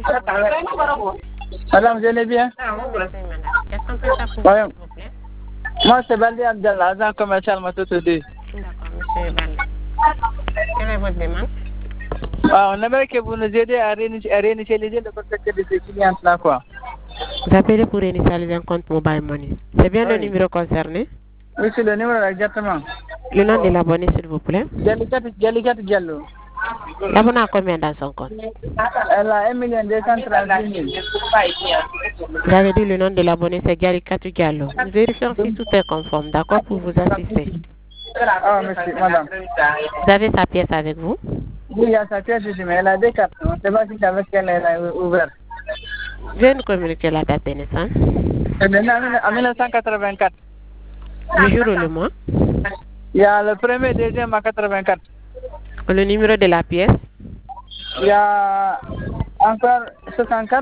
Madame, je l'ai bien. Qu'est-ce qu'on peut faire pour Ouais. vous, s'il vous plaît? Moi, c'est Baldi Abdallah, agent commercial Matoto 2. D'accord, monsieur Balde. Quelle est votre demande? On aimerait que vous nous aidiez à réinitialiser le contact de ces clients-là, quoi. Vous appelez pour initialiser un compte Mobile Money. C'est bien le numéro concerné? Oui, c'est le numéro exactement. Le nom de l'abonné, s'il vous plaît. Jallikat Diallo. L'abonné a combien dans son compte? Elle a 1 236 000. Vous avez dit le nom de l'abonné, c'est Garikatou Diallo. Nous vérifions si tout est conforme, d'accord, pour vous assister. Ah, merci, madame. Vous avez sa pièce avec vous? Oui, il y a sa pièce ici, mais elle a des cartes. On ne sait pas si c'est avec elle a ouvert. Veuillez nous communiquer la date de naissance. C'est en 1984. Le jour ou le mois? Il y a le premier, deuxième à 84. Le numéro de la pièce? Il y a encore 64.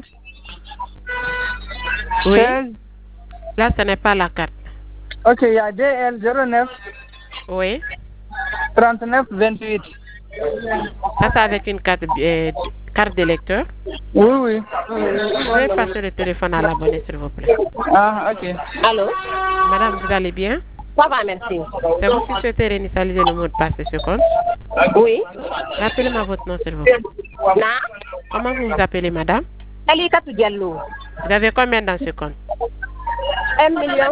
Oui. 16. Là, ce n'est pas la carte. Ok, il y a DL 09 Oui. 39 28. Ça, c'est avec une carte de lecteur. Oui, oui. Vous pouvez passer le téléphone à l'abonné, s'il vous plaît. Ah, ok. Allô? Madame, vous allez bien? Ça va, merci. C'est vous qui souhaitez réinitialiser le mot de passe de ce compte? Oui. Rappelez-moi votre nom, s'il vous plaît. Na? Comment vous vous appelez, madame? Jallikat Diallo. Vous avez combien dans ce compte? 1 million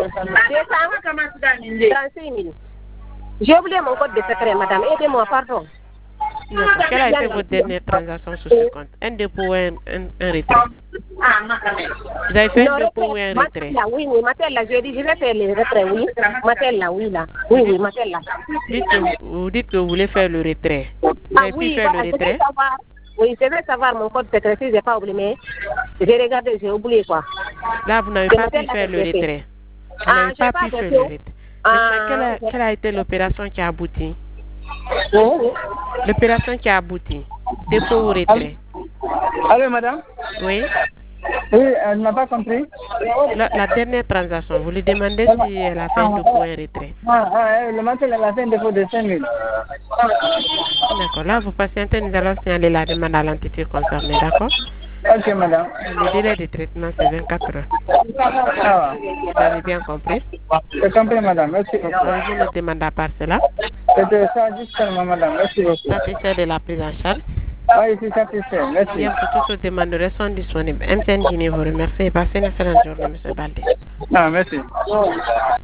236 000. J'ai oublié mon code de secret, madame. Aidez-moi, pardon. D'accord. Quelle a été votre dernière transaction sur ce compte? Un dépôt ou un retrait? Vous avez fait un dépôt ou un retrait? Oui, oui, Matella, j'ai dit, je vais faire le retrait, oui. Matella, oui, là. Oui, oui, Matella. Vous dites que vous voulez faire le retrait. Vous avez pu faire le retrait? Oui, je vais savoir mon code secret si je n'ai pas oublié, mais j'ai regardé, j'ai oublié quoi. Là, vous n'avez pas pu faire le retrait. Vous n'avez pas pu faire le retrait. Maintenant, quelle a été l'opération qui a abouti? L'opération qui a abouti. Dépôt ou retrait? Allô, madame? Oui. Oui, elle n'a pas compris. La dernière transaction, vous lui demandez si elle a fait un dépôt ou un retrait. Le matin, elle a fait un dépôt de 5 000. D'accord. Là, vous patientez, nous allons signaler la demande à l'entité concernée, d'accord? Ok, madame. Le délai de traitement, c'est 24 heures. Ah, Vous avez bien compris? j'ai compris, madame. Merci beaucoup. Pouvez-vous nous demander à part cela? C'était ça, juste seulement, madame. Merci beaucoup. Satisfait de la prise en charge? Oui, je suis satisfait. Merci. Bien, pour toutes vos demandes sont disponibles. MTN Guinée vous remercie et passez une excellente journée, M. Baldé. Ah, merci.